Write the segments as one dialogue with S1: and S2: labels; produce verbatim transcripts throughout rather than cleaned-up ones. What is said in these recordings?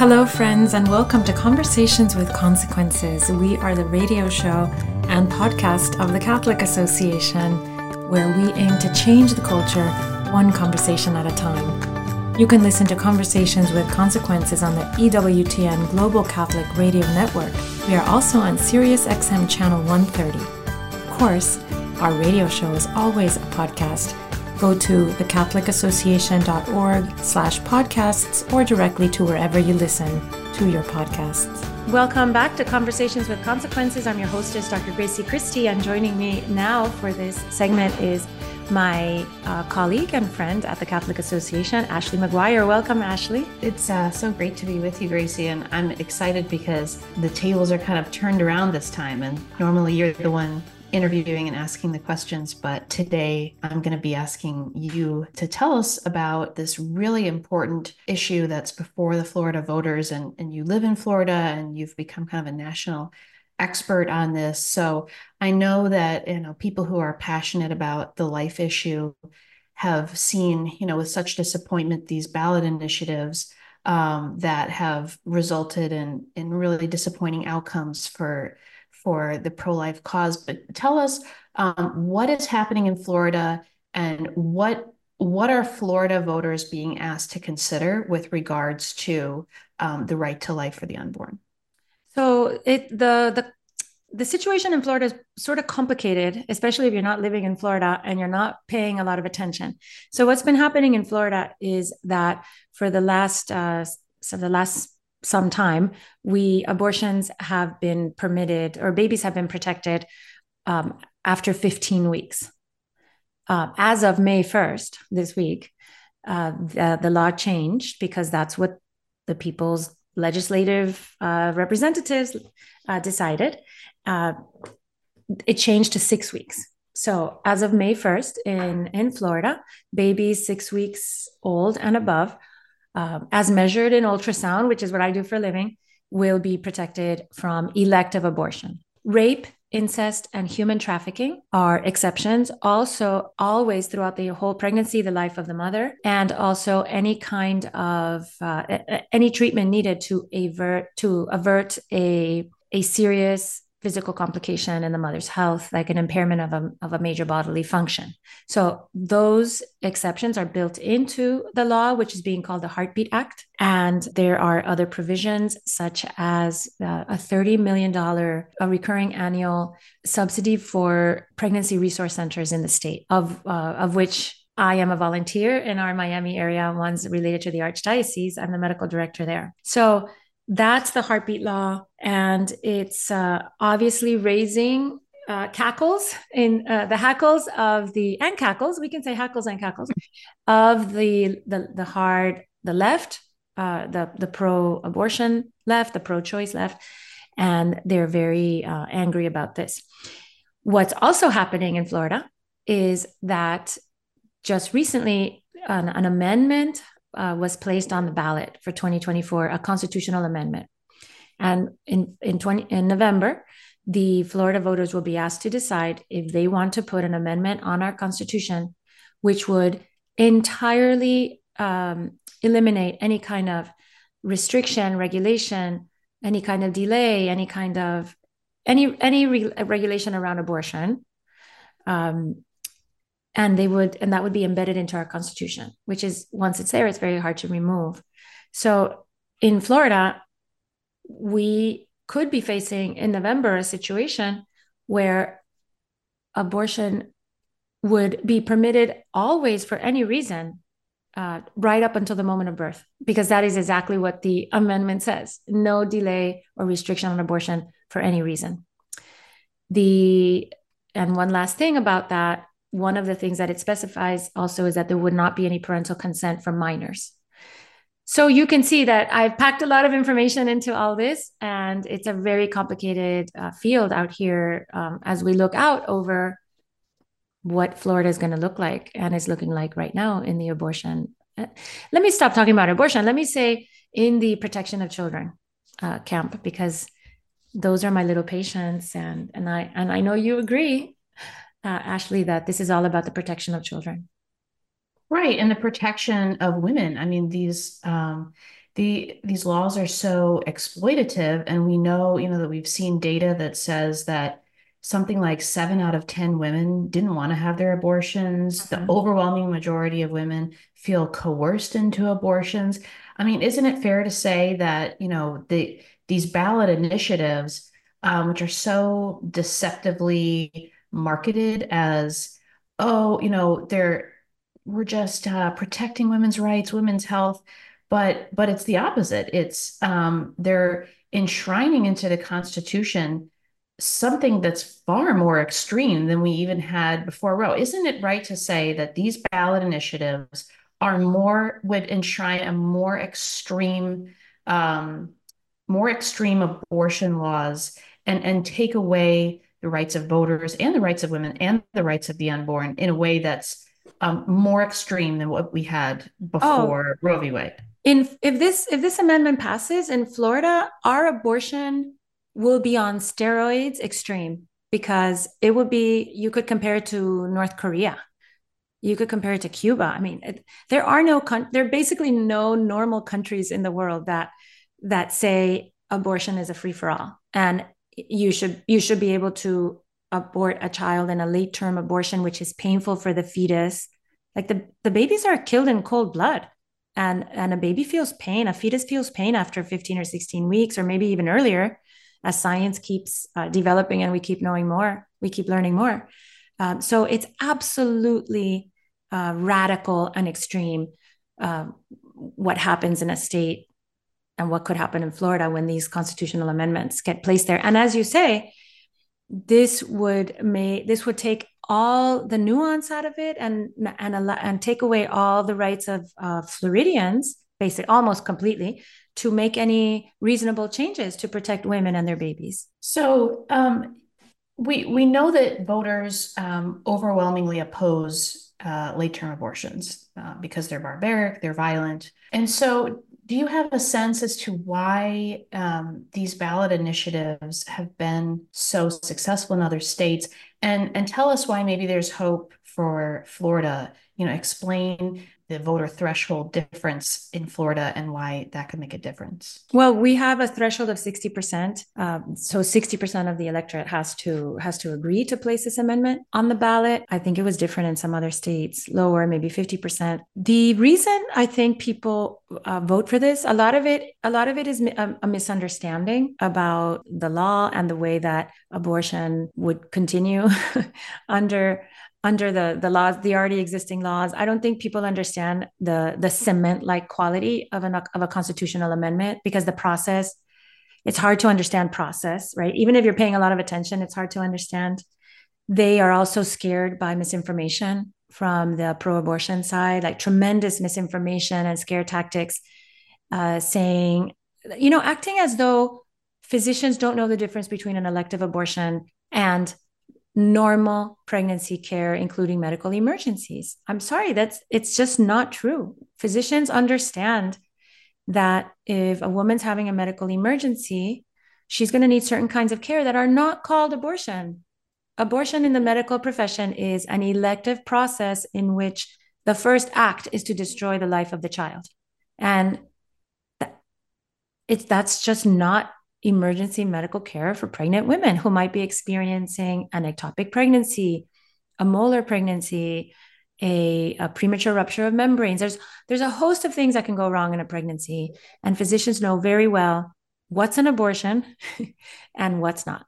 S1: Hello, friends, and welcome to Conversations with Consequences. We are the radio show and podcast of the Catholic Association, where we aim to change the culture one conversation at a time. You can listen to Conversations with Consequences on the E W T N Global Catholic Radio Network. We are also on Sirius X M Channel one thirty. Of course, our radio show is always a podcast. Go to thecatholicassociation.org slash podcasts or directly to wherever you listen to your podcasts. Welcome back to Conversations with Consequences. I'm your hostess, Doctor Gracie Christie, and joining me now for this segment is my uh, colleague and friend at the Catholic Association, Ashley McGuire. Welcome, Ashley.
S2: It's uh, so great to be with you, Gracie, and I'm excited because the tables are kind of turned around this time, and normally you're the one interviewing and asking the questions, but today I'm going to be asking you to tell us about this really important issue that's before the Florida voters, and, and you live in Florida and you've become kind of a national expert on this. So I know that, you know, people who are passionate about the life issue have seen, you know, with such disappointment, these ballot initiatives um, that have resulted in, in really disappointing outcomes for for the pro-life cause. But tell us um, what is happening in Florida, and what what are Florida voters being asked to consider with regards to um, the right to life for the unborn?
S1: So it the the the situation in Florida is sort of complicated, especially if you're not living in Florida and you're not paying a lot of attention. So what's been happening in Florida is that for the last uh, so the last some time, we abortions have been permitted, or babies have been protected um, after fifteen weeks. Uh, as of May first, this week, uh, the, the law changed because that's what the people's legislative uh, representatives uh, decided. Uh, it changed to six weeks. So as of May first in, in Florida, babies six weeks old and above, Um, as measured in ultrasound, which is what I do for a living, will be protected from elective abortion. Rape, incest, and human trafficking are exceptions. Also, always throughout the whole pregnancy, the life of the mother, and also any kind of uh, any treatment needed to avert to avert a a serious physical complication in the mother's health, like an impairment of a, of a major bodily function. So those exceptions are built into the law, which is being called the Heartbeat Act. And there are other provisions, such as uh, a thirty million dollars a recurring annual subsidy for pregnancy resource centers in the state, of, uh, of which I am a volunteer in our Miami area, ones related to the Archdiocese. I'm the medical director there. So that's the Heartbeat Law, and it's uh, obviously raising uh, cackles in uh, the hackles of the and cackles. We can say hackles and cackles of the the the hard the left, uh, the the pro-abortion left, the pro-choice left, and they're very uh, angry about this. What's also happening in Florida is that just recently an, an amendment Uh, was placed on the ballot for twenty twenty-four, a constitutional amendment. And in, in, twenty, in November, the Florida voters will be asked to decide if they want to put an amendment on our Constitution, which would entirely um, eliminate any kind of restriction, regulation, any kind of delay, any kind of, any, any re- regulation around abortion. Um, And they would, and that would be embedded into our Constitution, which is, once it's there, it's very hard to remove. So in Florida, we could be facing in November a situation where abortion would be permitted always for any reason, uh, right up until the moment of birth, because that is exactly what the amendment says: no delay or restriction on abortion for any reason. The and one last thing about that. One of the things that it specifies also is that there would not be any parental consent from minors. So you can see that I've packed a lot of information into all this, and it's a very complicated uh, field out here um, as we look out over what Florida is going to look like, and is looking like right now in the abortion. Let me stop talking about abortion. Let me say in the protection of children uh, camp, because those are my little patients, and and I and I know you agree. Uh, Ashley, that this is all about the protection of children.
S2: Right, and the protection of women. I mean, these um, the these laws are so exploitative, and we know, you know, that we've seen data that says that something like seven out of ten women didn't want to have their abortions. The
S1: Mhm.
S2: overwhelming majority of women feel coerced into abortions. I mean, isn't it fair to say that, you know, the these ballot initiatives, um, which are so deceptively marketed as, oh, you know, they're we're just uh, protecting women's rights, women's health, but but it's the opposite. It's um, they're enshrining into the Constitution something that's far more extreme than we even had before Roe. Isn't it right to say that these ballot initiatives are more would enshrine a more extreme, um, more extreme abortion laws and and take away the rights of voters and the rights of women and the rights of the unborn in a way that's um, more extreme than what we had
S1: Oh,
S2: before Roe v. Wade?
S1: in if this if this amendment passes in Florida, our abortion will be on steroids extreme because it would be you could compare it to North Korea. You could compare it to Cuba. I mean, it, there are no there are basically no normal countries in the world that that say abortion is a free for all and you should you should be able to abort a child in a late term abortion which is painful for the fetus. Like the the babies are killed in cold blood and and a baby feels pain, a fetus feels pain after fifteen or sixteen weeks or maybe even earlier as science keeps uh, developing and we keep knowing more, we keep learning more. Um, so it's absolutely uh, radical and extreme uh, what happens in a state and what could happen in Florida when these constitutional amendments get placed there. And as you say, this would may this would take all the nuance out of it and and and take away all the rights of uh, Floridians, basically almost completely, to make any reasonable changes to protect women and their babies.
S2: So um, we we know that voters um, overwhelmingly oppose uh, late-term abortions uh, because they're barbaric, they're violent. And so, do you have a sense as to why um, these ballot initiatives have been so successful in other states? And and tell us why maybe there's hope for Florida. You know, explain the voter threshold difference in Florida and why that could make a difference.
S1: Well, we have a threshold of sixty percent. Um, so sixty percent of the electorate has to has to agree to place this amendment on the ballot. I think it was different in some other states, lower, maybe fifty percent. The reason I think people uh, vote for this, a lot of it, a lot of it is a, a misunderstanding about the law and the way that abortion would continue under under the the laws, the already existing laws. I don't think people understand the the cement like quality of an of a constitutional amendment because the process, it's hard to understand process, right? Even if you're paying a lot of attention, it's hard to understand. They are also scared by misinformation from the pro-abortion side, like tremendous misinformation and scare tactics, uh, saying, you know, acting as though physicians don't know the difference between an elective abortion and normal pregnancy care, including medical emergencies. I'm sorry, that's it's just not true. Physicians understand that if a woman's having a medical emergency, she's going to need certain kinds of care that are not called abortion. Abortion in the medical profession is an elective process in which the first act is to destroy the life of the child. And it's that's just not emergency medical care for pregnant women who might be experiencing an ectopic pregnancy, a molar pregnancy, a, a, premature rupture of membranes. There's there's a host of things that can go wrong in a pregnancy, and physicians know very well what's an abortion and what's not.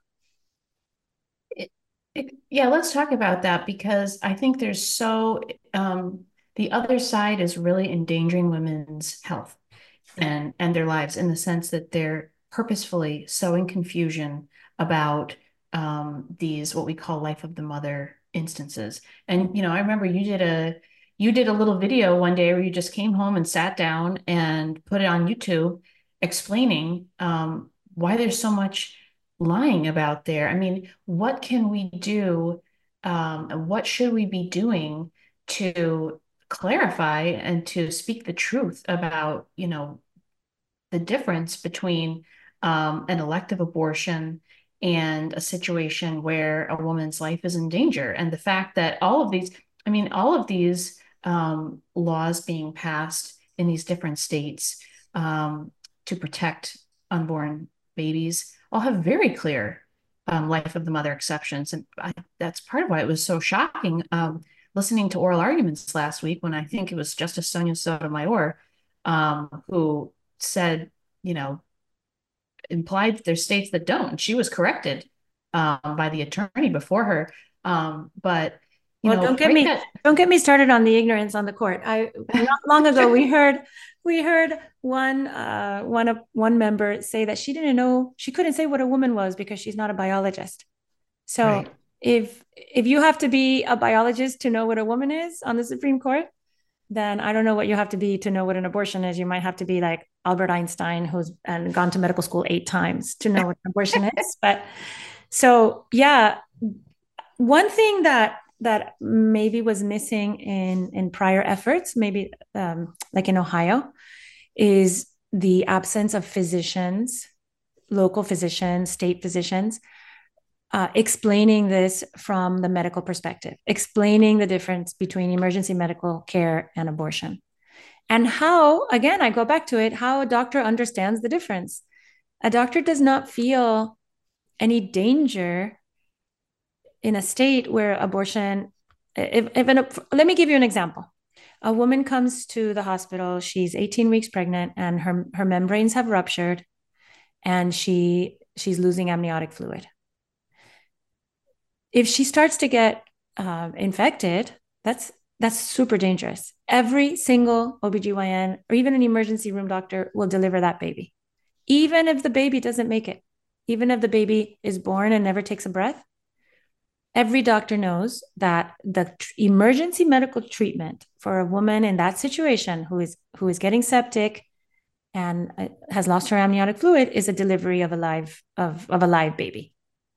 S2: It, it, yeah, let's talk about that because I think there's so um, the other side is really endangering women's health and and their lives in the sense that they're purposefully sowing confusion about um, these what we call life of the mother instances. And you know, I remember you did a you did a little video one day where you just came home and sat down and put it on YouTube explaining um, why there's so much lying about there. I mean, what can we do? Um, what should we be doing to clarify and to speak the truth about, you know, the difference between um, an elective abortion and a situation where a woman's life is in danger. And the fact that all of these, I mean, all of these um, laws being passed in these different states um, to protect unborn babies all have very clear um, life of the mother exceptions. And I, that's part of why it was so shocking um, listening to oral arguments last week when I think it was Justice Sonia Sotomayor um, who said, you know, implied that there's states that don't. She was corrected um, by the attorney before her. Um, but you
S1: Well,
S2: know,
S1: don't get
S2: right
S1: me
S2: that
S1: don't get me started on the ignorance on the court. I not long ago we heard we heard one uh one of one member say that she didn't know she couldn't say what a woman was because she's not a biologist. So
S2: right.
S1: if if you have to be a biologist to know what a woman is on the Supreme Court, then I don't know what you have to be to know what an abortion is. You might have to be like Albert Einstein, who's and gone to medical school eight times to know what an abortion is. But so yeah, one thing that that maybe was missing in in prior efforts, maybe um, like in Ohio, is the absence of physicians, local physicians, state physicians, uh, explaining this from the medical perspective, explaining the difference between emergency medical care and abortion. And how, again, I go back to it, how a doctor understands the difference. A doctor does not feel any danger in a state where abortion, if, if an, let me give you an example. A woman comes to the hospital, she's eighteen weeks pregnant, and her, her membranes have ruptured, and she she's losing amniotic fluid. If she starts to get uh, infected, that's that's super dangerous. Every single O B G Y N or even an emergency room doctor will deliver that baby. Even if the baby doesn't make it, even if the baby is born and never takes a breath, every doctor knows that the emergency medical treatment for a woman in that situation who is who is getting septic and has lost her amniotic fluid is a delivery of a live of, of a live baby.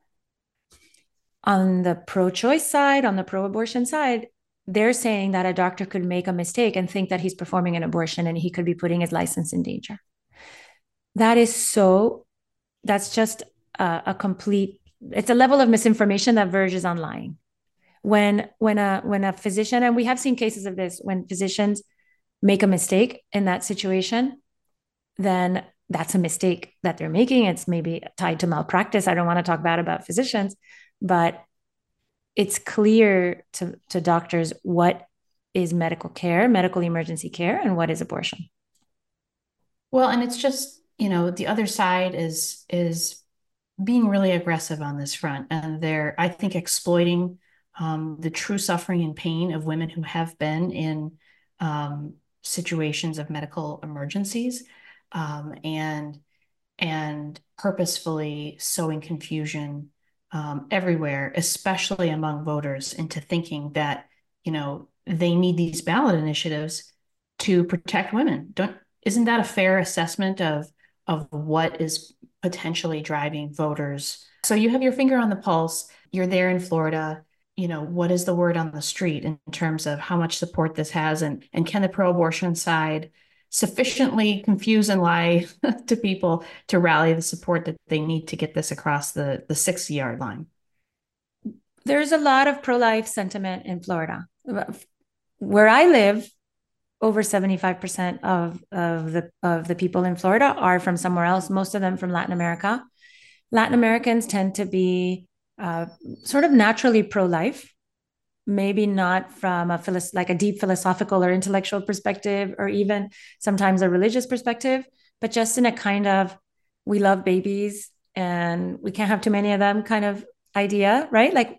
S1: On the pro-choice side, on the pro-abortion side, they're saying that a doctor could make a mistake and think that he's performing an abortion and he could be putting his license in danger. That is so, that's just a, a complete, it's a level of misinformation that verges on lying. When when a when a physician, and we have seen cases of this, when physicians make a mistake in that situation, then that's a mistake that they're making. It's maybe tied to malpractice. I don't want to talk bad about physicians, but it's clear to, to doctors what is medical care, medical emergency care, and what is abortion.
S2: Well, and it's just, you know, the other side is is being really aggressive on this front. And they're, I think, exploiting um, the true suffering and pain of women who have been in um, situations of medical emergencies um, and and purposefully sowing confusion um, everywhere, especially among voters, into thinking that, you know, they need these ballot initiatives to protect women. Don't, isn't that a fair assessment of of what is potentially driving voters? So you have your finger on the pulse. You're there in Florida. You know, what is the word on the street in terms of how much support this has, and and can the pro-abortion side sufficiently confuse and lie to people to rally the support that they need to get this across the the sixty yard line?
S1: There's a lot of pro-life sentiment in Florida. Where I live, over seventy-five percent of, of the of the people in Florida are from somewhere else, most of them from Latin America. Latin Americans tend to be uh, sort of naturally pro-life, maybe not from a philosoph- like a deep philosophical or intellectual perspective, or even sometimes a religious perspective, but just in a kind of we love babies and we can't have too many of them kind of idea, right? Like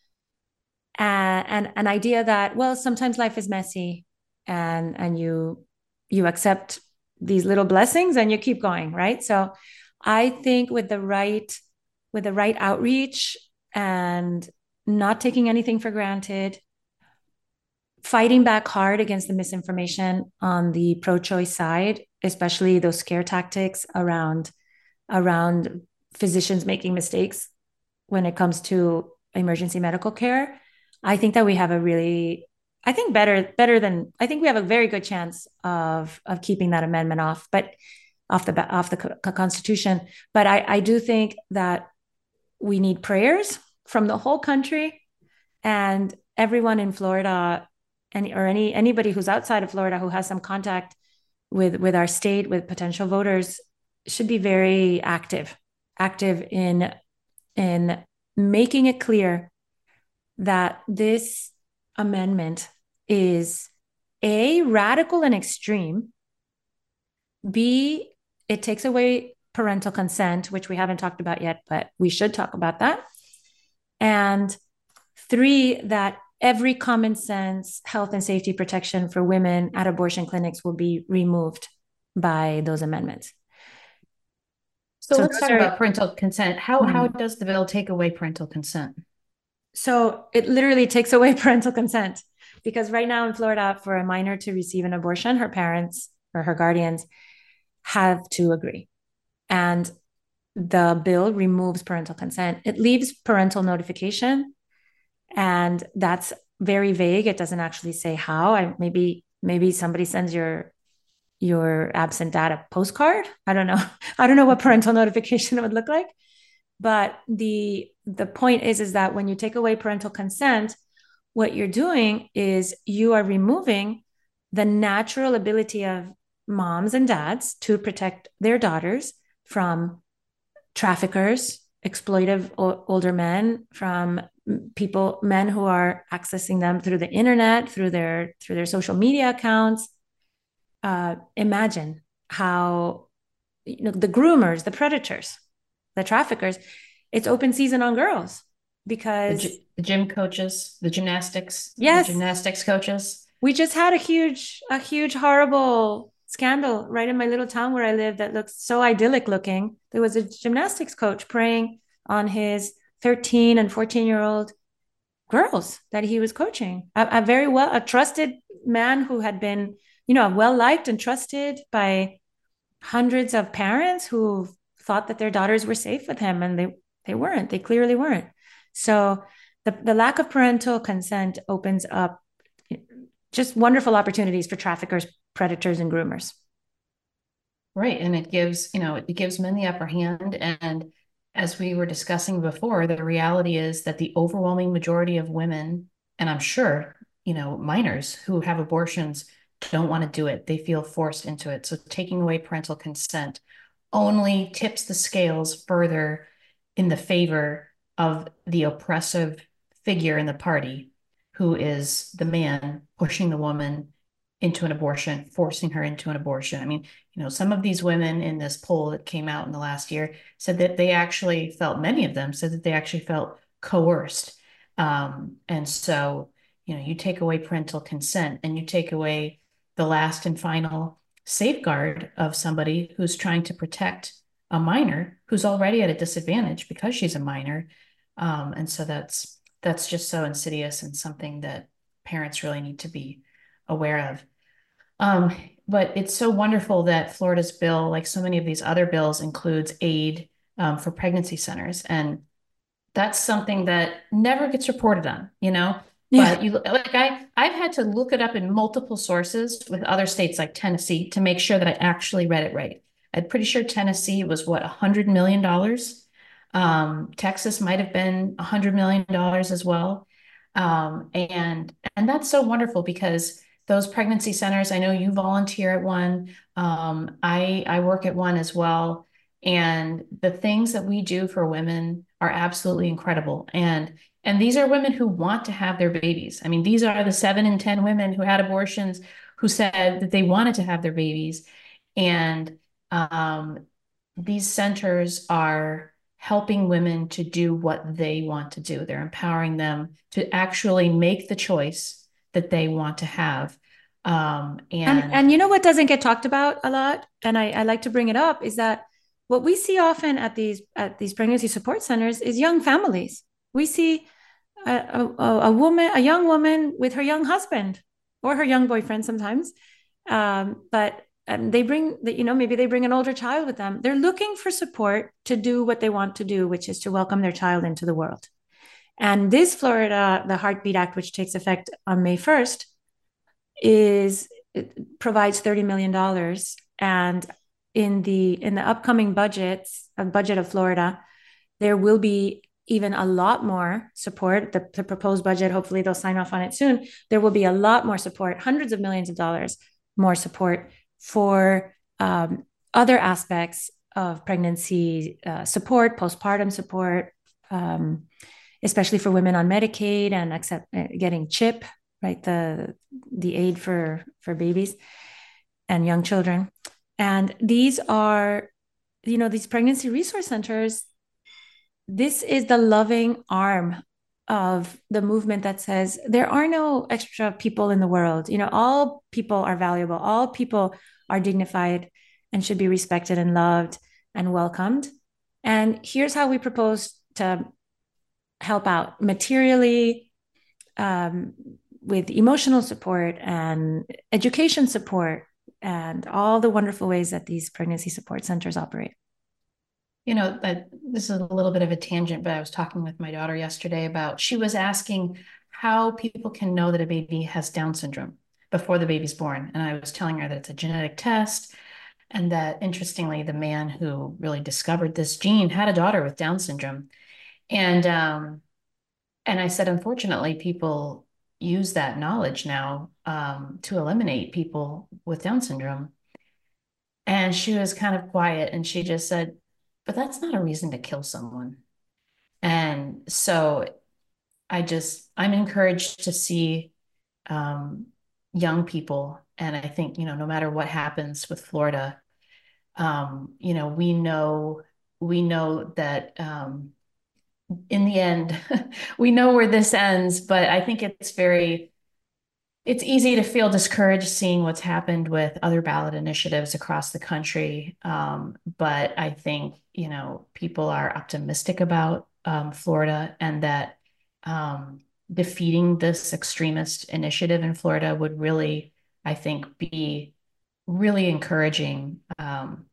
S1: uh, and an idea that, well, sometimes life is messy, and and you you accept these little blessings and you keep going, right? So I think with the right with the right outreach and not taking anything for granted, fighting back hard against the misinformation on the pro-choice side, especially those scare tactics around around physicians making mistakes when it comes to emergency medical care. I think that we have a really, I think better better than I think we have a very good chance of of keeping that amendment off, but off the off the Constitution. But I, I do think that we need prayers from the whole country, and everyone in Florida, and or any anybody who's outside of Florida who has some contact with with our state, with potential voters, should be very active, active in in making it clear that this amendment is A, radical and extreme, B, it takes away parental consent, which we haven't talked about yet, but we should talk about that. And three, that every common sense health and safety protection for women at abortion clinics will be removed by those amendments.
S2: So, so let's talk are, about parental consent. How, mm-hmm. how does the bill take away parental consent?
S1: So it literally takes away parental consent, because right now in Florida, for a minor to receive an abortion, her parents or her guardians have to agree. And the bill removes parental consent. It leaves parental notification, and that's very vague. It doesn't actually say how. I maybe maybe somebody sends your your absent dad a postcard. I don't know. I don't know what parental notification would look like. But the the point is, is that when you take away parental consent, what you're doing is you are removing the natural ability of moms and dads to protect their daughters from traffickers, exploitive o- older men, from people, men who are accessing them through the internet, through their through their social media accounts. Uh, imagine how, you know, the groomers, the predators, the traffickers, it's open season on girls because
S2: the, the gym coaches, the gymnastics,
S1: yes,
S2: the gymnastics coaches.
S1: We just had a huge, a huge, horrible scandal right in my little town where I live that looks so idyllic looking. There was a gymnastics coach preying on his thirteen and fourteen year old girls that he was coaching. A, a very well, a trusted man who had been, you know, well liked and trusted by hundreds of parents who thought that their daughters were safe with him, and they they weren't. They clearly weren't. So the the lack of parental consent opens up just wonderful opportunities for traffickers, predators, and groomers.
S2: Right, and it gives, you know, it gives men the upper hand. And as we were discussing before, the reality is that the overwhelming majority of women, and I'm sure, you know, minors who have abortions, don't want to do it. They feel forced into it. So taking away parental consent only tips the scales further in the favor of the oppressive figure in the party, who is the man pushing the woman into an abortion, forcing her into an abortion. I mean, you know, some of these women in this poll that came out in the last year said that they actually felt, many of them said that they actually felt coerced. Um, and so, you know, you take away parental consent and you take away the last and final safeguard of somebody who's trying to protect a minor who's already at a disadvantage because she's a minor. Um, and so that's that's just so insidious and something that parents really need to be aware of. Um, but it's so wonderful that Florida's bill, like so many of these other bills, includes aid um, for pregnancy centers. And that's something that never gets reported on, you know? Yeah. But you like I I've had to look it up in multiple sources with other states like Tennessee to make sure that I actually read it right. I'm pretty sure Tennessee was what, one hundred million dollars. Um, Texas might have been one hundred million dollars as well. Um, and and that's so wonderful because those pregnancy centers, I know you volunteer at one. Um, I I work at one as well. And the things that we do for women are absolutely incredible. And And these are women who want to have their babies. I mean, these are the seven in ten women who had abortions who said that they wanted to have their babies. And um, these centers are helping women to do what they want to do. They're empowering them to actually make the choice that they want to have. Um, and,
S1: and and you know what doesn't get talked about a lot, and I, I like to bring it up, is that what we see often at these at these pregnancy support centers is young families. We see a, a, a woman, a young woman with her young husband or her young boyfriend sometimes. Um, but um, they bring, the, you know, maybe they bring an older child with them. They're looking for support to do what they want to do, which is to welcome their child into the world. And this Florida, the Heartbeat Act, which takes effect on May first, is it provides thirty million dollars. And in the in the upcoming budgets, a budget of Florida, there will be even a lot more support. The, the proposed budget, hopefully they'll sign off on it soon. There will be a lot more support, hundreds of millions of dollars more support for um, other aspects of pregnancy uh, support, postpartum support, um, especially for women on Medicaid and accept, uh, getting CHIP, right? The the aid for for babies and young children. And these are, you know, these pregnancy resource centers. This is the loving arm of the movement that says there are no extra people in the world. You know, all people are valuable. All people are dignified and should be respected and loved and welcomed. And here's how we propose to help out materially, um, with emotional support and education support and all the wonderful ways that these pregnancy support centers operate.
S2: You know, that this is a little bit of a tangent, but I was talking with my daughter yesterday about, she was asking how people can know that a baby has Down syndrome before the baby's born. And I was telling her that it's a genetic test, and that interestingly, the man who really discovered this gene had a daughter with Down syndrome. And um, and I said, unfortunately, people use that knowledge now um, to eliminate people with Down syndrome. And she was kind of quiet, and she just said, but that's not a reason to kill someone. And so I just, I'm encouraged to see um, young people. And I think, you know, no matter what happens with Florida, um, you know, we know, we know that um, in the end, we know where this ends, but I think it's very, it's easy to feel discouraged seeing what's happened with other ballot initiatives across the country. Um, but I think, you know, people are optimistic about um, Florida, and that um, defeating this extremist initiative in Florida would really, I think, be really encouraging, um,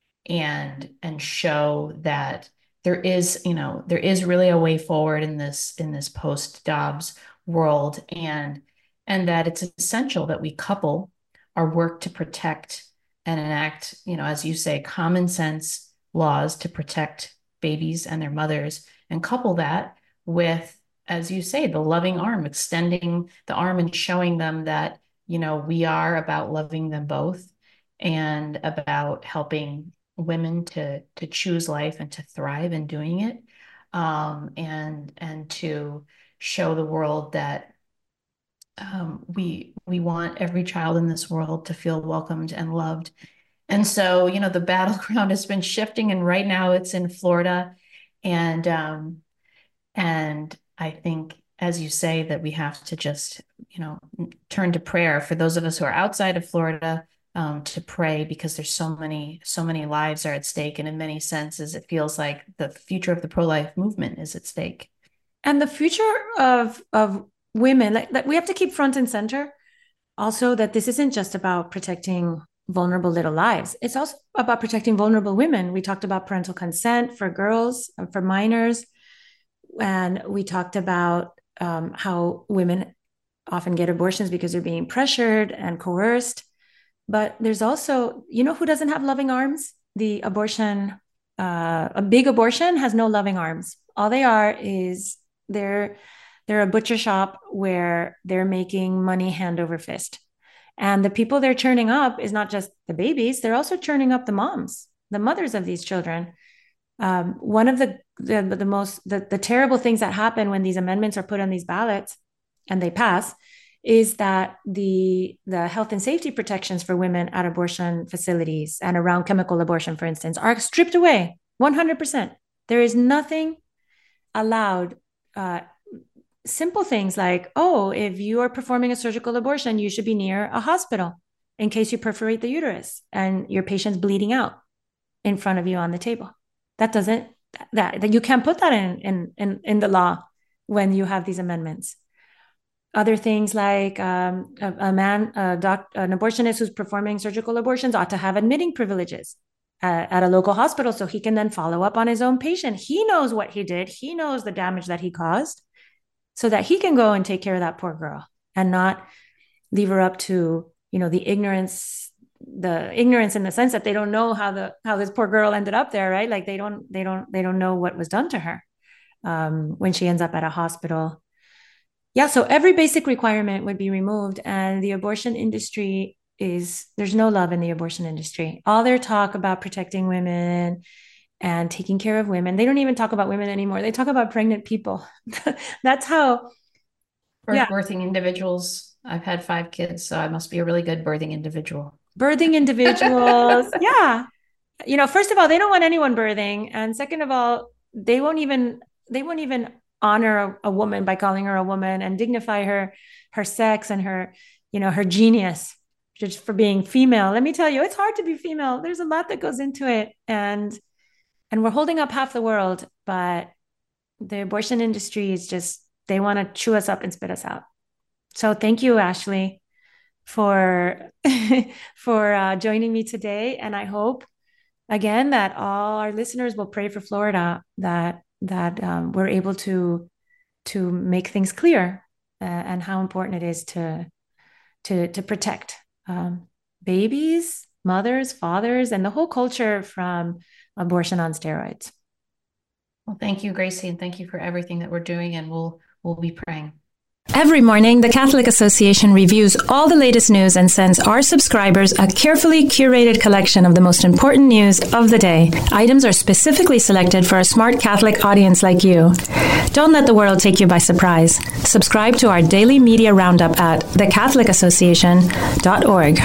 S2: and and show that there is, you know, there is really a way forward in this in this post-Dobbs world, and and that it's essential that we couple our work to protect and enact, you know, as you say, common sense laws to protect babies and their mothers, and couple that with, as you say, the loving arm, extending the arm and showing them that, you know, we are about loving them both and about helping women to to choose life and to thrive in doing it, um, and and to show the world that um, we we want every child in this world to feel welcomed and loved. And so, you know, the battleground has been shifting, and right now it's in Florida, and um, and I think, as you say, that we have to just, you know, turn to prayer for those of us who are outside of Florida, um, to pray, because there's so many, so many lives are at stake. And in many senses, it feels like the future of the pro-life movement is at stake.
S1: And the future of, of women, like, like we have to keep front and center also that this isn't just about protecting vulnerable little lives. It's also about protecting vulnerable women. We talked about parental consent for girls, for minors. And we talked about um, how women often get abortions because they're being pressured and coerced. But there's also, you know, who doesn't have loving arms? The abortion, uh, a big abortion has no loving arms. All they are is they're they're a butcher shop where they're making money hand over fist. And the people they're churning up is not just the babies; they're also churning up the moms, the mothers of these children. Um, one of the the, the most the, the terrible things that happen when these amendments are put on these ballots and they pass is that the the health and safety protections for women at abortion facilities and around chemical abortion, for instance, are stripped away one hundred percent. There is nothing allowed. Uh, simple things like, oh, if you are performing a surgical abortion, you should be near a hospital in case you perforate the uterus and your patient's bleeding out in front of you on the table. That doesn't that, that you can't put that in, in in in the law when you have these amendments. Other things like um, a, a man, a doc, an abortionist who's performing surgical abortions ought to have admitting privileges at, at a local hospital so he can then follow up on his own patient. He knows what he did. He knows the damage that he caused so that he can go and take care of that poor girl and not leave her up to, you know, the ignorance, the ignorance in the sense that they don't know how the, how this poor girl ended up there, right? Like they don't, they don't, they don't know what was done to her um, when she ends up at a hospital. Yeah, so every basic requirement would be removed, and the abortion industry is there's no love in the abortion industry. All their talk about protecting women and taking care of women, they don't even talk about women anymore. They talk about pregnant people. That's how.
S2: Yeah. Birthing individuals. I've had five kids, so I must be a really good birthing individual.
S1: Birthing individuals. Yeah. You know, first of all, they don't want anyone birthing. And second of all, they won't even, they won't even honor a, a woman by calling her a woman and dignify her, her sex and her, you know, her genius just for being female. Let me tell you, it's hard to be female. There's a lot that goes into it. And, and we're holding up half the world, but the abortion industry is just, they want to chew us up and spit us out. So thank you, Ashley, for, for uh, joining me today. And I hope, again, that all our listeners will pray for Florida, that that um, we're able to to make things clear uh, and how important it is to to to protect um, babies, mothers, fathers, and the whole culture from abortion on steroids.
S2: Well, thank you, Gracie, and thank you for everything that we're doing, and we'll we'll be praying.
S1: Every morning, the Catholic Association reviews all the latest news and sends our subscribers a carefully curated collection of the most important news of the day. Items are specifically selected for a smart Catholic audience like you. Don't let the world take you by surprise. Subscribe to our daily media roundup at the catholic association dot org.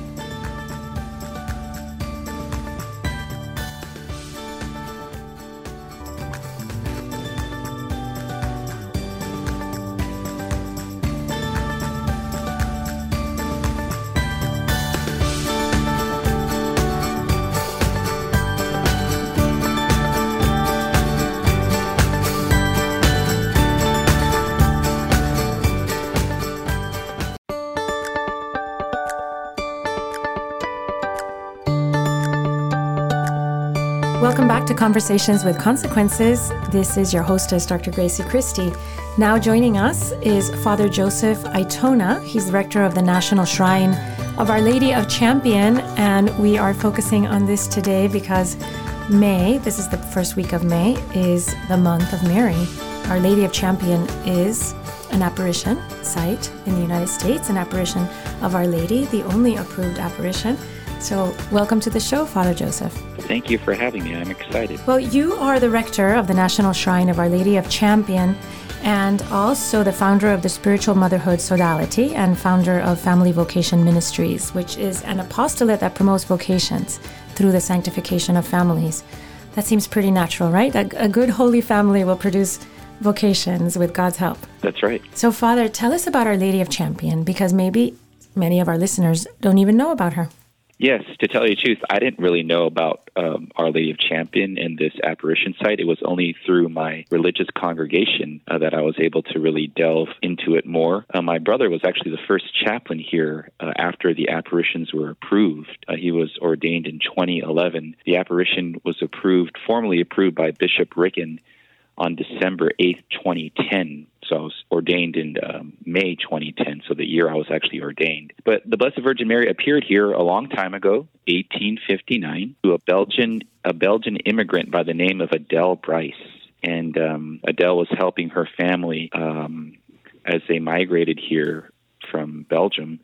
S1: Welcome back to Conversations with Consequences. This is your hostess, Doctor Gracie Christie. Now joining us is Father Joseph Aitona. He's the rector of the National Shrine of Our Lady of Champion, and we are focusing on this today because May, this is the first week of May, is the month of Mary. Our Lady of Champion is an apparition site in the United States, an apparition of Our Lady, the only approved apparition. So welcome to the show, Father Joseph.
S3: Thank you for having me. I'm excited.
S1: Well, you are the rector of the National Shrine of Our Lady of Champion and also the founder of the Spiritual Motherhood Sodality and founder of Family Vocation Ministries, which is an apostolate that promotes vocations through the sanctification of families. That seems pretty natural, right? A, a good holy family will produce vocations with God's help.
S3: That's right.
S1: So, Father, tell us about Our Lady of Champion, because maybe many of our listeners don't even know about her.
S3: Yes, to tell you the truth, I didn't really know about um, Our Lady of Champion and this apparition site. It was only through my religious congregation uh, that I was able to really delve into it more. Uh, my brother was actually the first chaplain here uh, after the apparitions were approved. Uh, he was ordained in twenty eleven. The apparition was approved, formally approved by Bishop Ricken on December eighth, twenty ten. So I was ordained in um, May twenty ten, so the year I was actually ordained. But the Blessed Virgin Mary appeared here a long time ago, eighteen fifty-nine, to a Belgian a Belgian immigrant by the name of Adele Bryce. And um, Adele was helping her family um, as they migrated here from Belgium.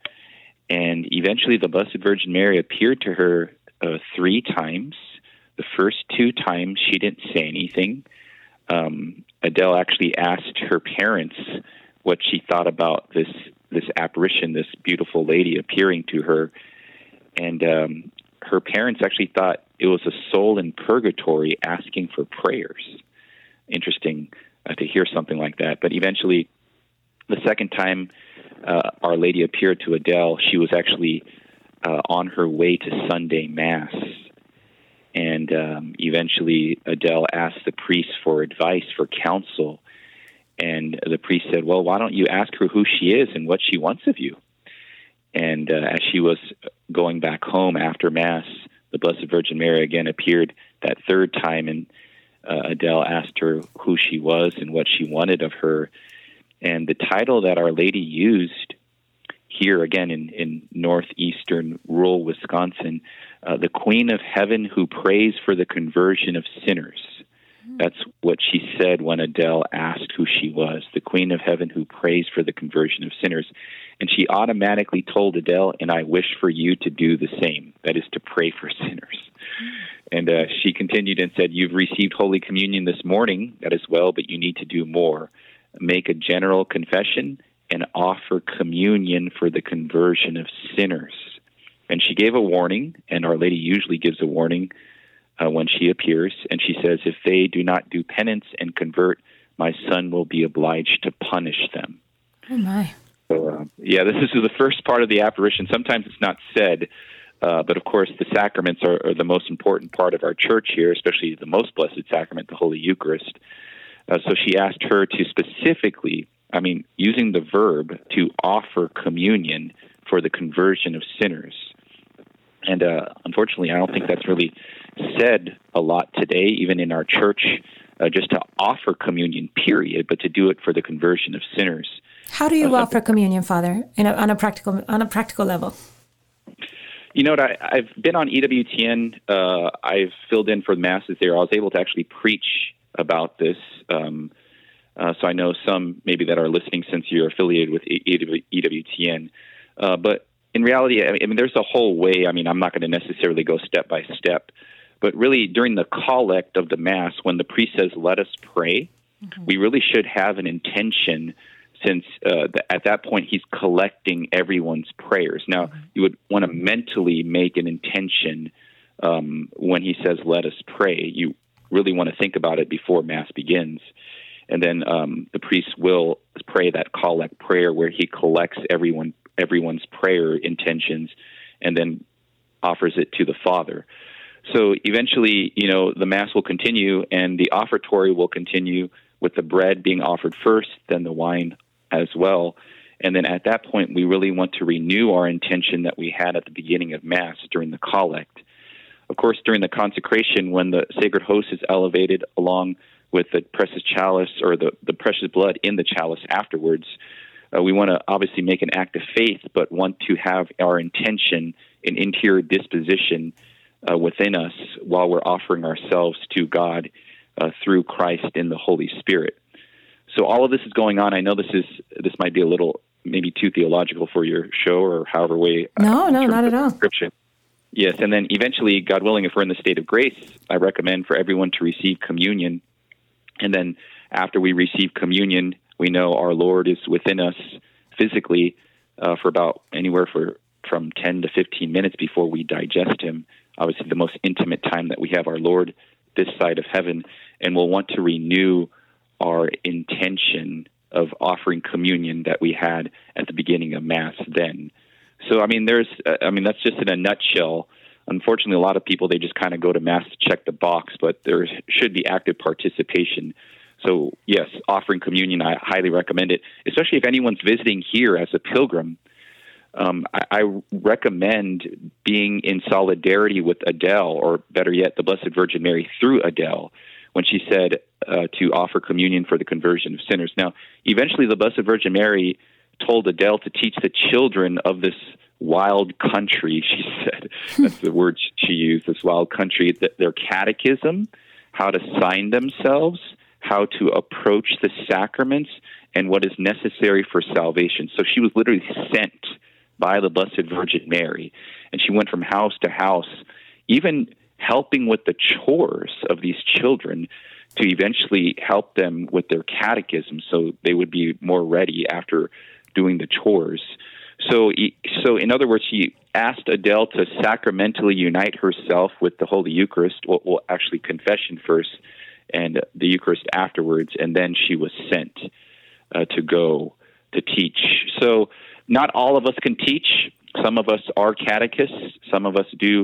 S3: And eventually the Blessed Virgin Mary appeared to her uh, three times. The first two times she didn't say anything. Um, Adele actually asked her parents what she thought about this this apparition, this beautiful lady appearing to her. And um, her parents actually thought it was a soul in purgatory asking for prayers. Interesting uh, to hear something like that. But eventually, the second time uh, Our Lady appeared to Adele, she was actually uh, on her way to Sunday Mass. And um, eventually Adele asked the priest for advice, for counsel. And the priest said, well, why don't you ask her who she is and what she wants of you? And uh, as she was going back home after Mass, the Blessed Virgin Mary again appeared that third time, and uh, Adele asked her who she was and what she wanted of her. And the title that Our Lady used here again in, in northeastern rural Wisconsin, uh, the Queen of Heaven who prays for the conversion of sinners. Mm. That's what she said when Adele asked who she was, the Queen of Heaven who prays for the conversion of sinners. And she automatically told Adele, and I wish for you to do the same, that is to pray for sinners. And uh, she continued and said, you've received Holy Communion this morning, that is well, but you need to do more. Make a general confession and offer communion for the conversion of sinners. And she gave a warning, and Our Lady usually gives a warning uh, when she appears, and she says, if they do not do penance and convert, my son will be obliged to punish them.
S1: Oh, my.
S3: So, uh, yeah, this is the first part of the apparition. Sometimes it's not said, uh, but of course the sacraments are, are the most important part of our church here, especially the most blessed sacrament, the Holy Eucharist. Uh, so she asked her to specifically, I mean, using the verb, to offer communion for the conversion of sinners. And uh, unfortunately, I don't think that's really said a lot today, even in our church, uh, just to offer communion, period, but to do it for the conversion of sinners.
S1: How do you
S3: uh,
S1: offer communion, Father, in a, on a practical on a practical level?
S3: You know what? I, I've been on E W T N. Uh, I've filled in for the masses there. I was able to actually preach about this. Um, uh, so I know some maybe that are listening since you're affiliated with E W T N. Uh, but in reality, I mean, there's a whole way. I mean, I'm not going to necessarily go step by step. But really, during the collect of the Mass, when the priest says, let us pray, mm-hmm. we really should have an intention, since uh, th- at that point he's collecting everyone's prayers. Now, mm-hmm. you would want to mentally make an intention um, when he says, let us pray. You really want to think about it before Mass begins. And then um, the priest will pray that collect prayer where he collects everyone everyone's prayer intentions and then offers it to the Father. So eventually, you know, the Mass will continue and the offertory will continue with the bread being offered first, then the wine as well. And then at that point, we really want to renew our intention that we had at the beginning of Mass during the collect. Of course, during the consecration, when the sacred host is elevated along with the precious chalice or the, the precious blood in the chalice afterwards, uh, we want to obviously make an act of faith, but want to have our intention and interior disposition uh, within us while we're offering ourselves to God uh, through Christ in the Holy Spirit. So all of this is going on. I know this is this might be a little maybe too theological for your show or however way.
S1: No, uh, no, not at all.
S3: Scripture. Yes, and then eventually, God willing, if we're in the state of grace, I recommend for everyone to receive communion. And then after we receive communion, we know our Lord is within us physically uh, for about anywhere for, from ten to fifteen minutes before we digest him. Obviously, the most intimate time that we have our Lord this side of heaven. And we'll want to renew our intention of offering communion that we had at the beginning of Mass then. So, I mean, there's, I mean, that's just in a nutshell. Unfortunately, a lot of people, they just kind of go to Mass to check the box, but there should be active participation. So, yes, offering communion, I highly recommend it, especially if anyone's visiting here as a pilgrim. Um, I, I recommend being in solidarity with Adele, or better yet, the Blessed Virgin Mary through Adele, when she said uh, to offer communion for the conversion of sinners. Now, eventually the Blessed Virgin Mary told Adele to teach the children of this wild country, she said. That's the word she used, this wild country, their catechism, how to sign themselves, how to approach the sacraments, and what is necessary for salvation. So she was literally sent by the Blessed Virgin Mary, and she went from house to house, even helping with the chores of these children to eventually help them with their catechism so they would be more ready after doing the chores. So, so in other words, she asked Adele to sacramentally unite herself with the Holy Eucharist, well, well actually confession first, and the Eucharist afterwards, and then she was sent uh, to go to teach. So not all of us can teach. Some of us are catechists. Some of us do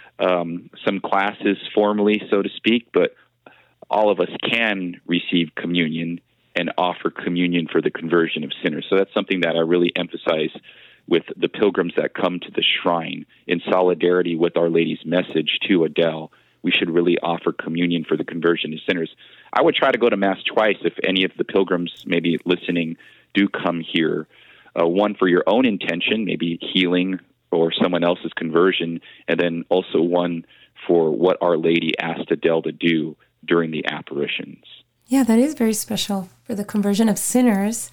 S3: um, some classes formally, so to speak, but all of us can receive communion and offer communion for the conversion of sinners. So that's something that I really emphasize with the pilgrims that come to the shrine in solidarity with Our Lady's message to Adele. We should really offer communion for the conversion of sinners. I would try to go to Mass twice if any of the pilgrims maybe listening do come here. Uh, one for your own intention, maybe healing or someone else's conversion, and then also one for what Our Lady asked Adele to do during the apparitions.
S1: Yeah, that is very special for the conversion of sinners.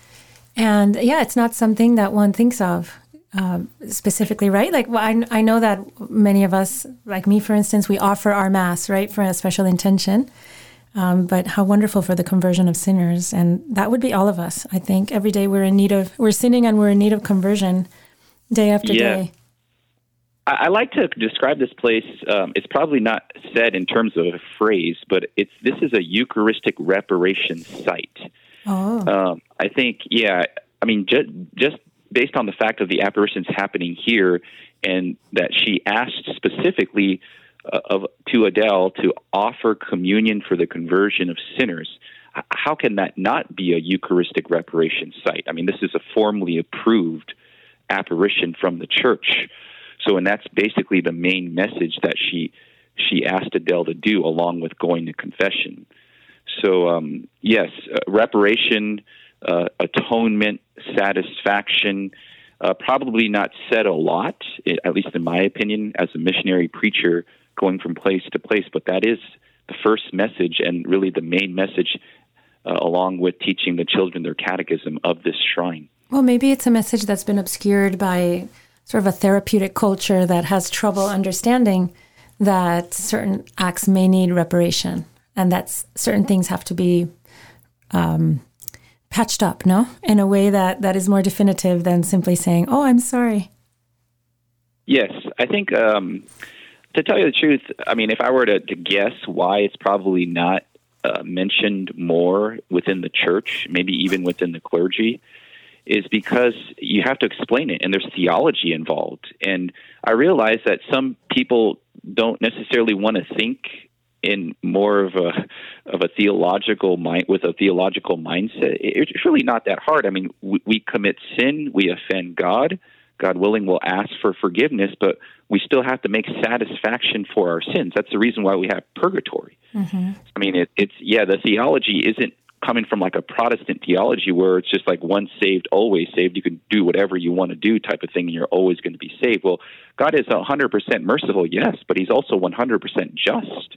S1: And yeah, it's not something that one thinks of um, specifically, right? Like, well, I, I know that many of us, like me, for instance, we offer our Mass, right, for a special intention. Um, but how wonderful for the conversion of sinners. And that would be all of us. I think every day we're in need of, we're sinning and we're in need of conversion day after
S3: yeah.
S1: day.
S3: I, I like to describe this place. Um, it's probably not said in terms of a phrase, but it's this is a Eucharistic reparation site.
S1: Oh.
S3: Um, I think, yeah, I mean, just, just based on the fact of the apparitions happening here and that she asked specifically uh, of to Adele to offer communion for the conversion of sinners, h- how can that not be a Eucharistic reparation site? I mean, this is a formally approved apparition from the church. So, and that's basically the main message that she she asked Adele to do, along with going to confession. So, um, yes, uh, reparation, uh, atonement, satisfaction, uh, probably not said a lot, at least in my opinion, as a missionary preacher going from place to place, but that is the first message and really the main message, uh, along with teaching the children their catechism of this shrine.
S1: Well, maybe it's a message that's been obscured by sort of a therapeutic culture that has trouble understanding that certain acts may need reparation and that certain things have to be um, patched up, no? In a way that, that is more definitive than simply saying, oh, I'm sorry.
S3: Yes, I think, um, to tell you the truth, I mean, if I were to, to guess why it's probably not uh, mentioned more within the church, maybe even within the clergy, is because you have to explain it, and there's theology involved. And I realize that some people don't necessarily want to think in more of a of a theological mind with a theological mindset. It's really not that hard. I mean, we, we commit sin, we offend God. God willing, we'll ask for forgiveness, but we still have to make satisfaction for our sins. That's the reason why we have purgatory. Mm-hmm. I mean, it, it's yeah, the theology isn't coming from like a Protestant theology where it's just like once saved, always saved. You can do whatever you want to do type of thing, and you're always going to be saved. Well, God is one hundred percent merciful, yes, but he's also one hundred percent just.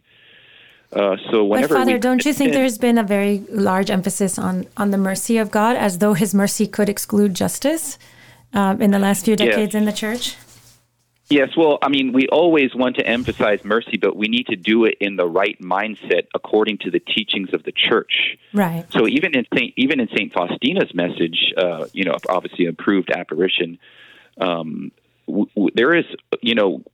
S3: Uh, so whenever
S1: but Father,
S3: we,
S1: don't you think there's been a very large emphasis on, on the mercy of God, as though his mercy could exclude justice um, in the last few decades yes. in the church?
S3: Yes, well, I mean, we always want to emphasize mercy, but we need to do it in the right mindset according to the teachings of the church.
S1: Right.
S3: So even in Saint even in Saint Faustina's message, uh, you know, obviously approved apparition, um, w- w- there is, you know,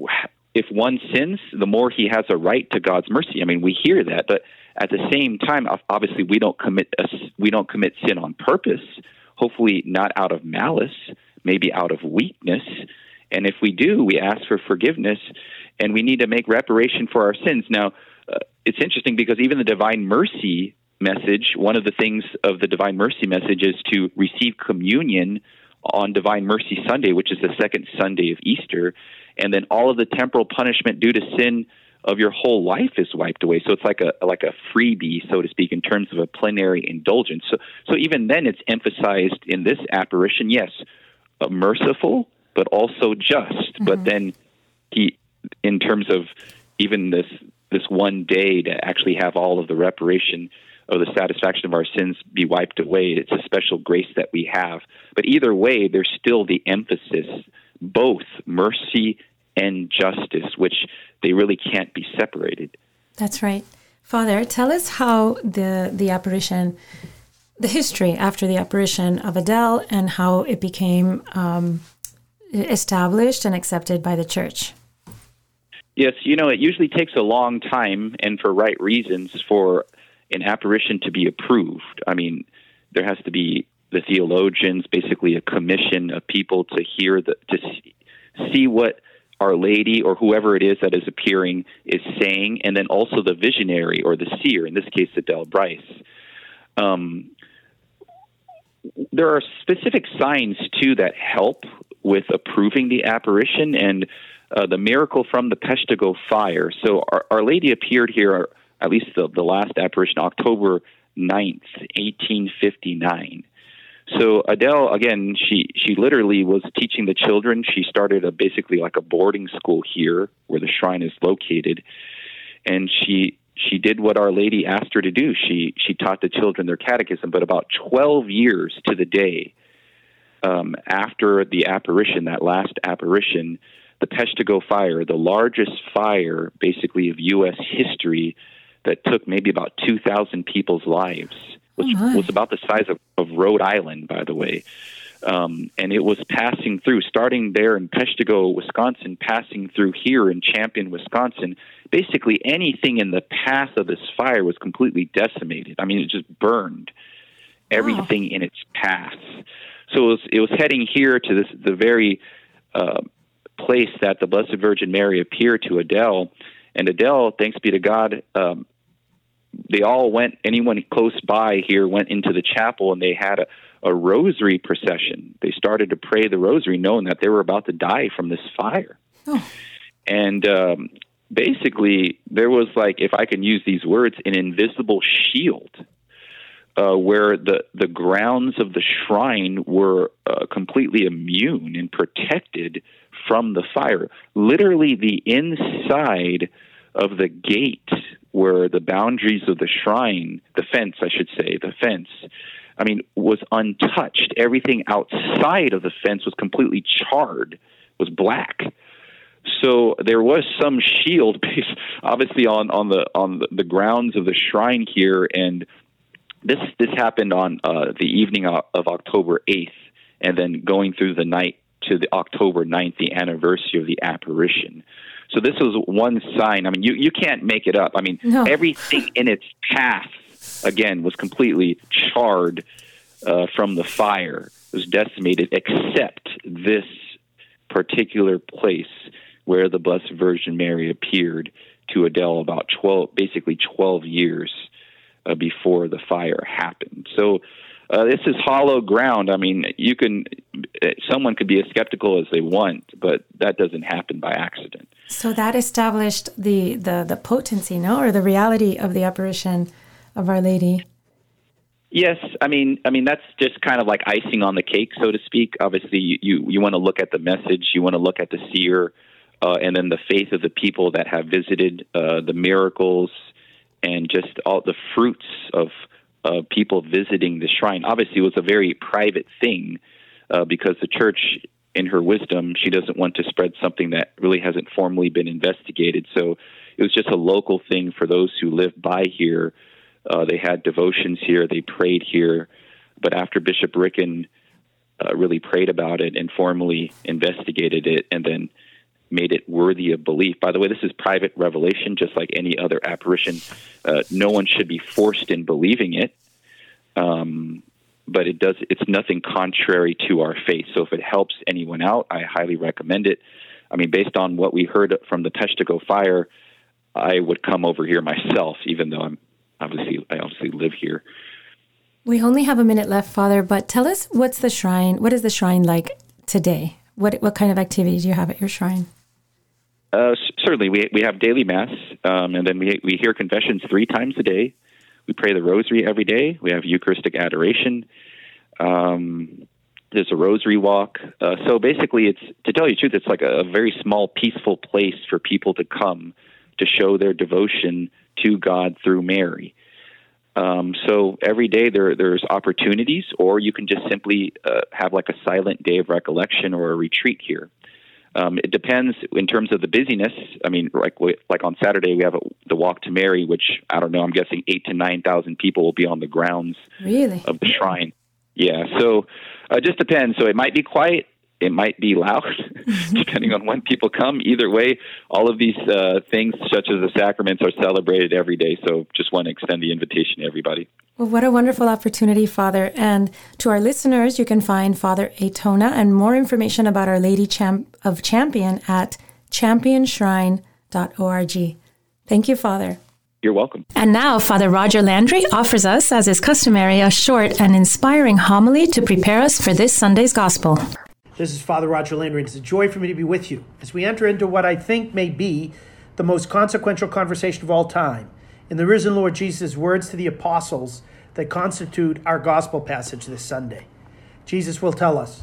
S3: if one sins, the more he has a right to God's mercy. I mean, we hear that, but at the same time, obviously, we don't commit a, we don't commit sin on purpose. Hopefully, not out of malice, maybe out of weakness. And if we do, we ask for forgiveness, and we need to make reparation for our sins. Now, uh, it's interesting because even the Divine Mercy message, one of the things of the Divine Mercy message is to receive communion on Divine Mercy Sunday, which is the second Sunday of Easter, and then all of the temporal punishment due to sin of your whole life is wiped away. So it's like a like a freebie, so to speak, in terms of a plenary indulgence. So, so even then, it's emphasized in this apparition, yes, uh, merciful, but also just. Mm-hmm. But then he, in terms of even this this one day to actually have all of the reparation of the satisfaction of our sins be wiped away, it's a special grace that we have. But either way, there's still the emphasis, both mercy and justice, which they really can't be separated.
S1: That's right. Father, tell us how the the apparition, the history after the apparition of Adele, and how it became um, established and accepted by the church.
S3: Yes, you know, it usually takes a long time and for right reasons for an apparition to be approved. I mean, there has to be the theologians, basically a commission of people to hear, the, to see, see what Our Lady or whoever it is that is appearing is saying, and then also the visionary or the seer, in this case, Adele Bryce. Um, there are specific signs, too, that help with approving the apparition, and uh, the miracle from the Peshtigo fire. So Our, Our Lady appeared here, at least the, the last apparition, October ninth, eighteen fifty-nine. So Adele, again, she, she literally was teaching the children. She started a, basically like a boarding school here where the shrine is located. And she she did what Our Lady asked her to do. She she taught the children their catechism. But about twelve years to the day um, after the apparition, that last apparition, the Peshtigo fire, the largest fire basically of U S history that took maybe about two thousand people's lives, which oh was about the size of, of Rhode Island, by the way. Um, and it was passing through, starting there in Peshtigo, Wisconsin, passing through here in Champion, Wisconsin. Basically anything in the path of this fire was completely decimated. I mean, it just burned everything wow. in its path. So it was, it was heading here to this the very uh, place that the Blessed Virgin Mary appeared to Adele. And Adele, thanks be to God, um, they all went, anyone close by here went into the chapel, and they had a, a rosary procession. They started to pray the rosary knowing that they were about to die from this fire. Oh. And um, basically, there was, like, if I can use these words, an invisible shield uh, where the, the grounds of the shrine were uh, completely immune and protected from the fire. Literally, the inside of the gate where the boundaries of the shrine, the fence, I should say, the fence, I mean, was untouched. Everything outside of the fence was completely charred, was black. So there was some shield based, obviously, on, on the on the, the grounds of the shrine here, and this this happened on uh, the evening of October eighth, and then going through the night to the October ninth, the anniversary of the apparition. So this was one sign. I mean, you, you can't make it up. I mean, no. Everything in its path, again, was completely charred uh, from the fire. It was decimated, except this particular place where the Blessed Virgin Mary appeared to Adele about twelve, basically twelve years uh, before the fire happened. So uh, this is hollow ground. I mean, you can, someone could be as skeptical as they want, but that doesn't happen by accident.
S1: So that established the, the, the potency, no, or the reality of the apparition of Our Lady.
S3: Yes, I mean, I mean that's just kind of like icing on the cake, so to speak. Obviously, you you, you want to look at the message, you want to look at the seer, uh, and then the faith of the people that have visited, uh, the miracles, and just all the fruits of uh, people visiting the shrine. Obviously, it was a very private thing uh, because the church, in her wisdom, she doesn't want to spread something that really hasn't formally been investigated. So it was just a local thing for those who lived by here. Uh, they had devotions here, they prayed here. But after Bishop Ricken uh, really prayed about it and formally investigated it and then made it worthy of belief. By the way, this is private revelation, just like any other apparition. Uh, no one should be forced in believing it. Um But it does. It's nothing contrary to our faith. So if it helps anyone out, I highly recommend it. I mean, based on what we heard from the Peshtigo fire, I would come over here myself, even though I'm obviously I obviously live here.
S1: We only have a minute left, Father. But tell us, what's the shrine? What is the shrine like today? What what kind of activities do you have at your shrine?
S3: Uh, certainly, we we have daily mass, um, and then we we hear confessions three times a day. We pray the rosary every day. We have Eucharistic adoration. Um, there's a rosary walk. Uh, so basically, it's to tell you the truth, it's like a, a very small, peaceful place for people to come to show their devotion to God through Mary. Um, so every day there there's opportunities, or you can just simply uh, have like a silent day of recollection or a retreat here. Um, it depends in terms of the busyness. I mean, like like on Saturday we have a, the Walk to Mary, which I don't know. I'm guessing eight to nine thousand people will be on the grounds
S1: really?
S3: of the shrine. Yeah, so it uh, just depends. So it might be quiet, it might be loud, depending on when people come. Either way, all of these uh, things, such as the sacraments, are celebrated every day. So just want to extend the invitation to everybody.
S1: Well, what a wonderful opportunity, Father. And to our listeners, you can find Father Etona and more information about Our Lady Champ- of Champion at champion shrine dot org. Thank you, Father.
S3: You're welcome.
S1: And now, Father Roger Landry offers us, as is customary, a short and inspiring homily to prepare us for this Sunday's Gospel.
S4: This is Father Roger Landry, and it's a joy for me to be with you as we enter into what I think may be the most consequential conversation of all time in the risen Lord Jesus' words to the apostles that constitute our gospel passage this Sunday. Jesus will tell us,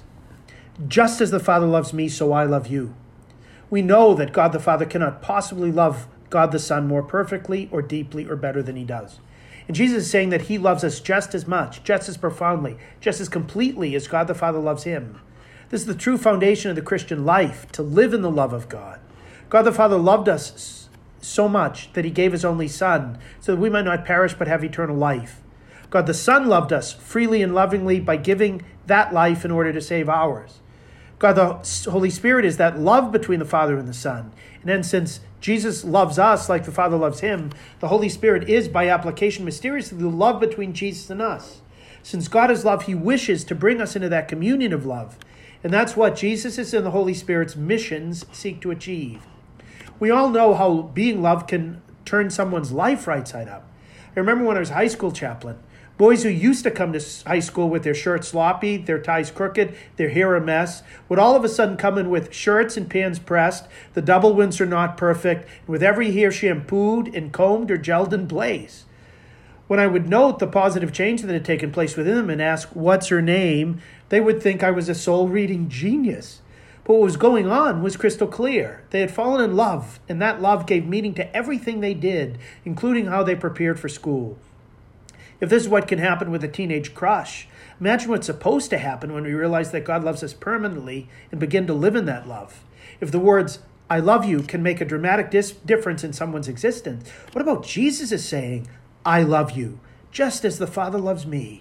S4: "Just as the Father loves me, so I love you." We know that God the Father cannot possibly love God the Son more perfectly or deeply or better than he does. And Jesus is saying that he loves us just as much, just as profoundly, just as completely as God the Father loves him. This is the true foundation of the Christian life, to live in the love of God. God the Father loved us so much that he gave his only Son so that we might not perish but have eternal life. God the Son loved us freely and lovingly by giving that life in order to save ours. God the Holy Spirit is that love between the Father and the Son. And then since Jesus loves us like the Father loves him, the Holy Spirit is, by application, mysteriously the love between Jesus and us. Since God is love, he wishes to bring us into that communion of love. And that's what Jesus' and the Holy Spirit's missions seek to achieve. We all know how being loved can turn someone's life right side up. I remember when I was a high school chaplain, boys who used to come to high school with their shirts sloppy, their ties crooked, their hair a mess, would all of a sudden come in with shirts and pants pressed, the double Windsor not perfect, and with every hair shampooed and combed or gelled in place. When I would note the positive change that had taken place within them and ask, "What's her name?" they would think I was a soul-reading genius. But what was going on was crystal clear. They had fallen in love, and that love gave meaning to everything they did, including how they prepared for school. If this is what can happen with a teenage crush, imagine what's supposed to happen when we realize that God loves us permanently and begin to live in that love. If the words, "I love you," can make a dramatic dis- difference in someone's existence, what about Jesus is saying, "I love you, just as the Father loves me"?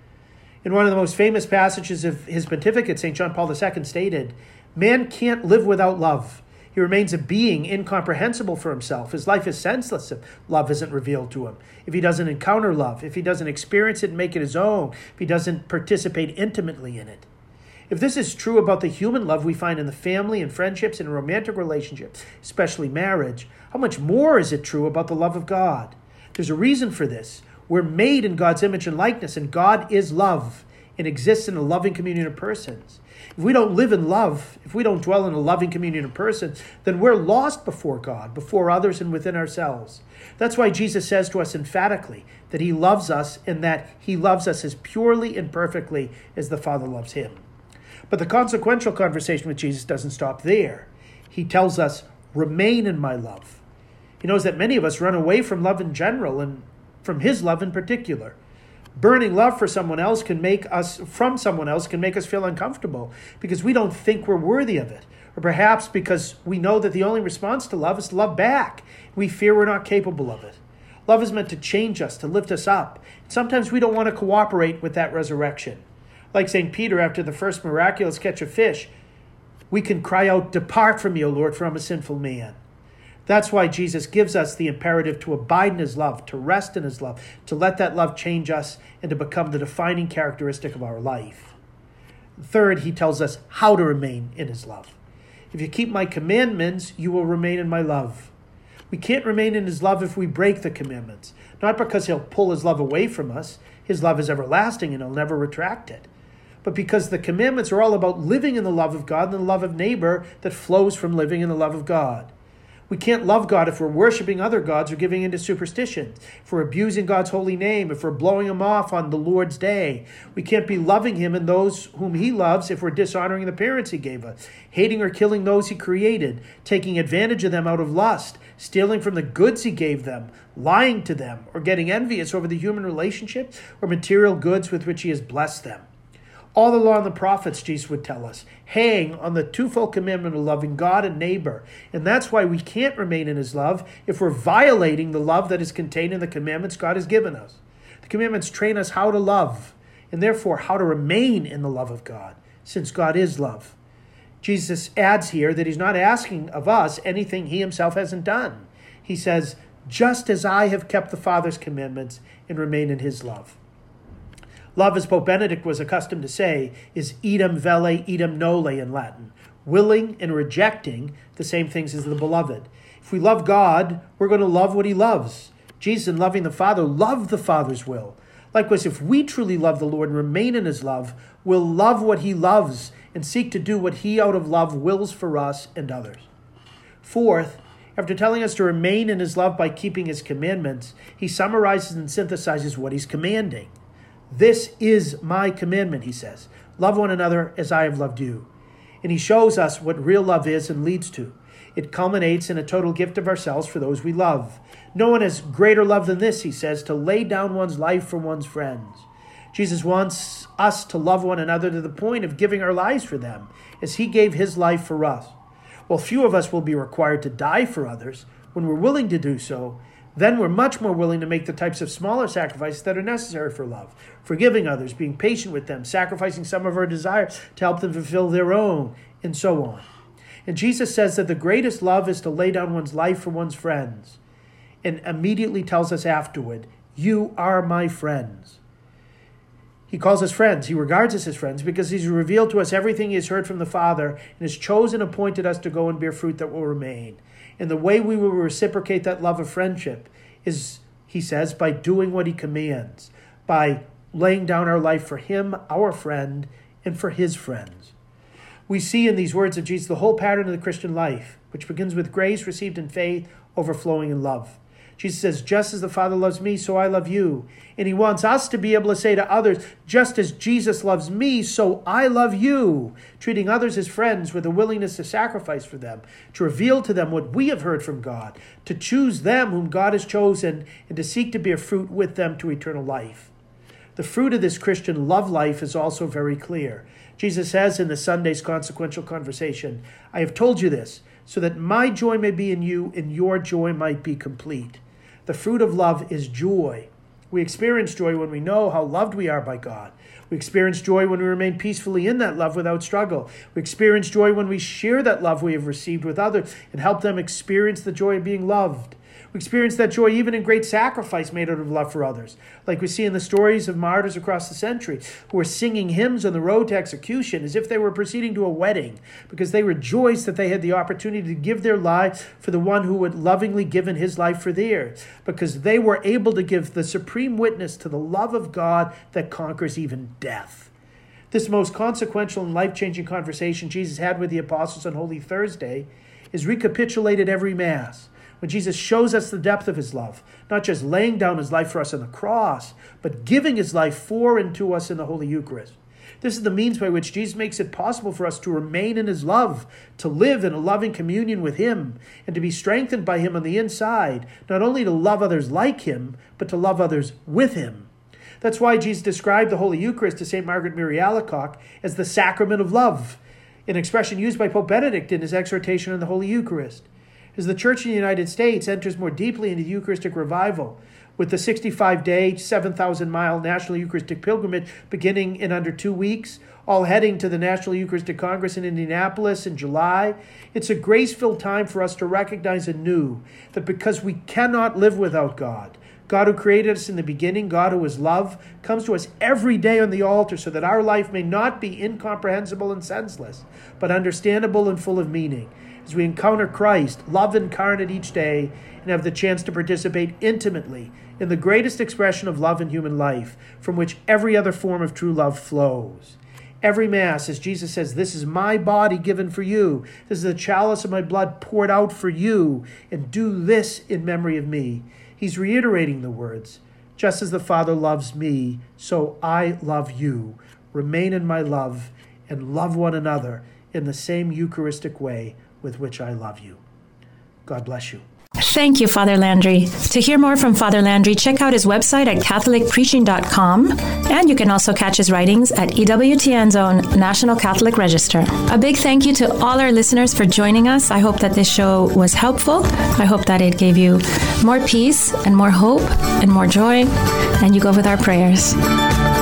S4: In one of the most famous passages of his pontificate, Saint John Paul the Second stated, "Man can't live without love. He remains a being incomprehensible for himself. His life is senseless if love isn't revealed to him. If he doesn't encounter love, if he doesn't experience it and make it his own, if he doesn't participate intimately in it." If this is true about the human love we find in the family and friendships and romantic relationships, especially marriage, how much more is it true about the love of God? There's a reason for this. We're made in God's image and likeness, and God is love and exists in a loving communion of persons. If we don't live in love, if we don't dwell in a loving communion of persons, then we're lost before God, before others, and within ourselves. That's why Jesus says to us emphatically that he loves us and that he loves us as purely and perfectly as the Father loves him. But the consequential conversation with Jesus doesn't stop there. He tells us, "Remain in my love." He knows that many of us run away from love in general and from his love in particular. Burning love for someone else can make us, from someone else, can make us feel uncomfortable because we don't think we're worthy of it. Or perhaps because we know that the only response to love is to love back. We fear we're not capable of it. Love is meant to change us, to lift us up. Sometimes we don't want to cooperate with that resurrection. Like Saint Peter after the first miraculous catch of fish, we can cry out, "Depart from me, O Lord, for I'm a sinful man." That's why Jesus gives us the imperative to abide in his love, to rest in his love, to let that love change us and to become the defining characteristic of our life. Third, he tells us how to remain in his love. If you keep my commandments, you will remain in my love. We can't remain in his love if we break the commandments, not because he'll pull his love away from us. His love is everlasting and he'll never retract it. But because the commandments are all about living in the love of God and the love of neighbor that flows from living in the love of God. We can't love God if we're worshiping other gods or giving into superstitions, if we're abusing God's holy name, if we're blowing him off on the Lord's day. We can't be loving him and those whom he loves if we're dishonoring the parents he gave us, hating or killing those he created, taking advantage of them out of lust, stealing from the goods he gave them, lying to them, or getting envious over the human relationship or material goods with which he has blessed them. All the law and the prophets, Jesus would tell us, hang on the twofold commandment of loving God and neighbor. And that's why we can't remain in his love if we're violating the love that is contained in the commandments God has given us. The commandments train us how to love, and therefore how to remain in the love of God, since God is love. Jesus adds here that he's not asking of us anything he himself hasn't done. He says, just as I have kept the Father's commandments and remain in his love. Love, as Pope Benedict was accustomed to say, is idem velle, idem nole in Latin, willing and rejecting the same things as the beloved. If we love God, we're going to love what he loves. Jesus, in loving the Father, loved the Father's will. Likewise, if we truly love the Lord and remain in his love, we'll love what he loves and seek to do what he out of love wills for us and others. Fourth, after telling us to remain in his love by keeping his commandments, he summarizes and synthesizes what he's commanding. This is my commandment, he says. Love one another as I have loved you. And he shows us what real love is and leads to. It culminates in a total gift of ourselves for those we love. No one has greater love than this, he says, to lay down one's life for one's friends. Jesus wants us to love one another to the point of giving our lives for them, as he gave his life for us. While few of us will be required to die for others, when we're willing to do so, then we're much more willing to make the types of smaller sacrifices that are necessary for love, forgiving others, being patient with them, sacrificing some of our desires to help them fulfill their own, and so on. And Jesus says that the greatest love is to lay down one's life for one's friends, and immediately tells us afterward, you are my friends. He calls us friends. He regards us as friends because he's revealed to us everything he has heard from the Father and has chosen and appointed us to go and bear fruit that will remain. And the way we will reciprocate that love of friendship is, he says, by doing what he commands, by laying down our life for him, our friend, and for his friends. We see in these words of Jesus the whole pattern of the Christian life, which begins with grace received in faith, overflowing in love. Jesus says, just as the Father loves me, so I love you. And he wants us to be able to say to others, just as Jesus loves me, so I love you. Treating others as friends with a willingness to sacrifice for them, to reveal to them what we have heard from God, to choose them whom God has chosen, and to seek to bear fruit with them to eternal life. The fruit of this Christian love life is also very clear. Jesus says in the Sunday's consequential conversation, I have told you this, so that my joy may be in you and your joy might be complete. The fruit of love is joy. We experience joy when we know how loved we are by God. We experience joy when we remain peacefully in that love without struggle. We experience joy when we share that love we have received with others and help them experience the joy of being loved. We experience that joy even in great sacrifice made out of love for others, like we see in the stories of martyrs across the century who are singing hymns on the road to execution as if they were proceeding to a wedding because they rejoiced that they had the opportunity to give their life for the one who had lovingly given his life for theirs, because they were able to give the supreme witness to the love of God that conquers even death. This most consequential and life-changing conversation Jesus had with the apostles on Holy Thursday is recapitulated every Mass, when Jesus shows us the depth of his love, not just laying down his life for us on the cross, but giving his life for and to us in the Holy Eucharist. This is the means by which Jesus makes it possible for us to remain in his love, to live in a loving communion with him, and to be strengthened by him on the inside, not only to love others like him, but to love others with him. That's why Jesus described the Holy Eucharist to Saint Margaret Mary Alacoque as the sacrament of love, an expression used by Pope Benedict in his exhortation on the Holy Eucharist. As the Church in the United States enters more deeply into Eucharistic revival, with the sixty-five day, seven thousand mile National Eucharistic Pilgrimage beginning in under two weeks, all heading to the National Eucharistic Congress in Indianapolis in July, it's a grace-filled time for us to recognize anew that because we cannot live without God, God who created us in the beginning, God who is love, comes to us every day on the altar so that our life may not be incomprehensible and senseless, but understandable and full of meaning. As we encounter Christ, love incarnate each day, and have the chance to participate intimately in the greatest expression of love in human life, from which every other form of true love flows. Every Mass, as Jesus says, this is my body given for you. This is the chalice of my blood poured out for you, and do this in memory of me. He's reiterating the words, just as the Father loves me, so I love you. Remain in my love and love one another in the same Eucharistic way with which I love you. God bless you.
S1: Thank you, Father Landry. To hear more from Father Landry, check out his website at catholic preaching dot com, and you can also catch his writings at E W T N's own National Catholic Register. A big thank you to all our listeners for joining us. I hope that this show was helpful. I hope that it gave you more peace and more hope and more joy, and you go with our prayers.